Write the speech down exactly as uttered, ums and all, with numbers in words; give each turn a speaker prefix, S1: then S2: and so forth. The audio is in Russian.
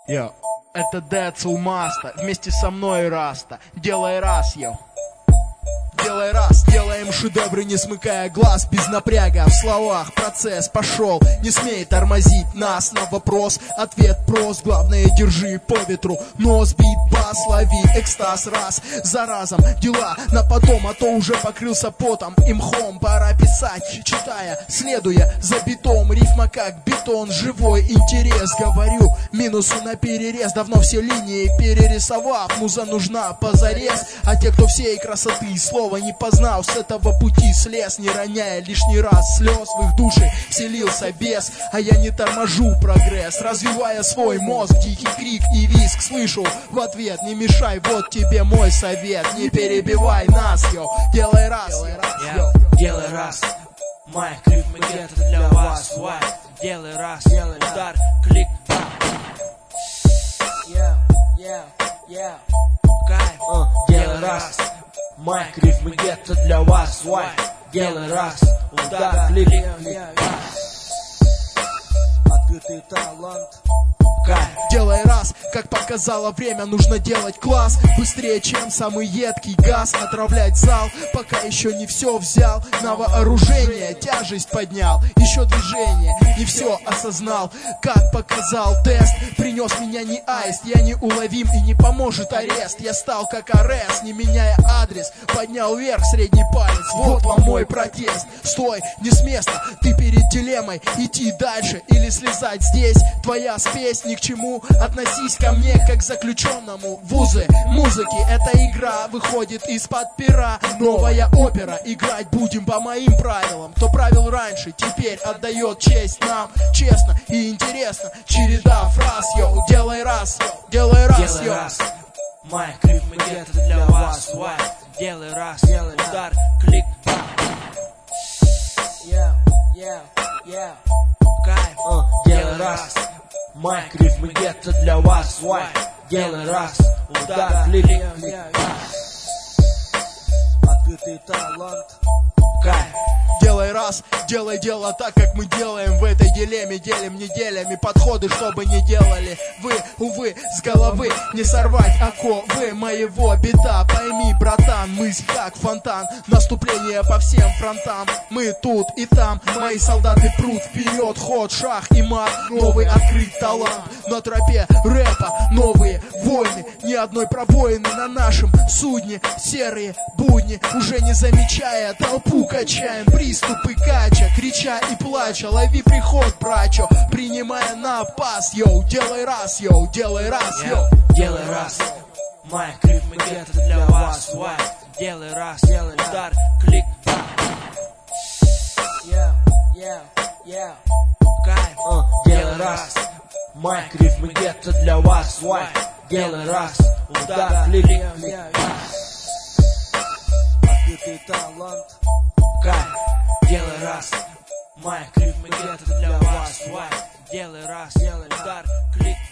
S1: Йо, это Децл Маста, вместе со мной Раста. Делай раз, йо. Делай раз, делаем шедевры, не смыкая глаз, без напряга в словах, процесс пошел. Не смей тормозить нас на вопрос, ответ прост. Главное, держи по ветру нос, бит, бас, лови экстаз раз за разом. Дела на потом, а то уже покрылся потом и мхом. Пора писать, читая, следуя за битом. Рифма как бетон, живой интерес. Говорю, минусы на перерез, давно все линии перерисовав. Муза нужна позарез, а те, кто всей красоты и слова не познал, с этого пути слез, не роняя лишний раз слез. В их душе селился бес, а я не торможу прогресс, развивая свой мозг. Тихий крик и визг слышу в ответ: не мешай, вот тебе мой совет. Не перебивай нас, йо, делай раз, делай раз,
S2: yeah, делай раз. Майк, рифмы где-то для вас, вай. Делай раз, делай удар, клик. Yeah, yeah, yeah. Кайф, uh, делай раз. Майк, рифмы где-то для вас, вай. Делай раз, удар, клик. Открытый талант.
S1: Делай раз, как показало время, нужно делать класс. Быстрее, чем самый едкий газ. Отравлять зал, пока еще не все взял на вооружение, тяжесть поднял, еще движение, не все осознал. Как показал тест, принес меня не аист. Я не уловим и не поможет арест. Я стал как Арес, не меняя адрес. Поднял вверх средний палец, вот вам мой протест. Стой, не с места, ты перед дилеммой: идти дальше или слезать здесь. Твоя спесь ни к чему, относись ко мне как к заключенному. Вузы музыки, эта игра выходит из-под пера. Новая опера, играть будем по моим правилам. Кто правил раньше, теперь отдает честь нам. Честно и интересно, череда фраз, йоу. Делай раз, йоу, делай раз,
S2: делай
S1: йоу.
S2: раз. Майк, рифмы где-то для вас, вай. Делай раз, делай удар, клик. Yeah, yeah, yeah. Кайф, uh, делай раз. Майк, рифмы где-то для вас, вай. Делай раз, удар, клик. Открытый талант. Кайф.
S1: Делай раз, делай дело так, как мы делаем в этой дилемме. Делим неделями подходы, чтобы не делали вы, увы, с головы не сорвать оковы моего бита. Пойми, братан, мысль как фонтан, наступление по всем фронтам. Мы тут и там, мои солдаты прут вперед, ход, шах и мат. Новый открыт талант на тропе рэпа, новые войны, ни одной пробоины на нашем судне. Серые будни, уже не замечая толпу, качаем приступы кача, крича и плача. Лови приход, брачо, принимая напас. Йоу, делай раз, йоу, делай раз, йоу.
S2: Делай раз. Майк, рифмы где-то для вас, вай. Делай раз, делай удар, клик. Yeah, yeah, yeah. Кайф, uh, делай раз. Майк, рифмы где-то для вас, вай. Делай раз, удар, клик. Открытый талант. Кайф, делай раз. Майк, рифмы где-то для вас, вай. Делай раз, делай удар, клик.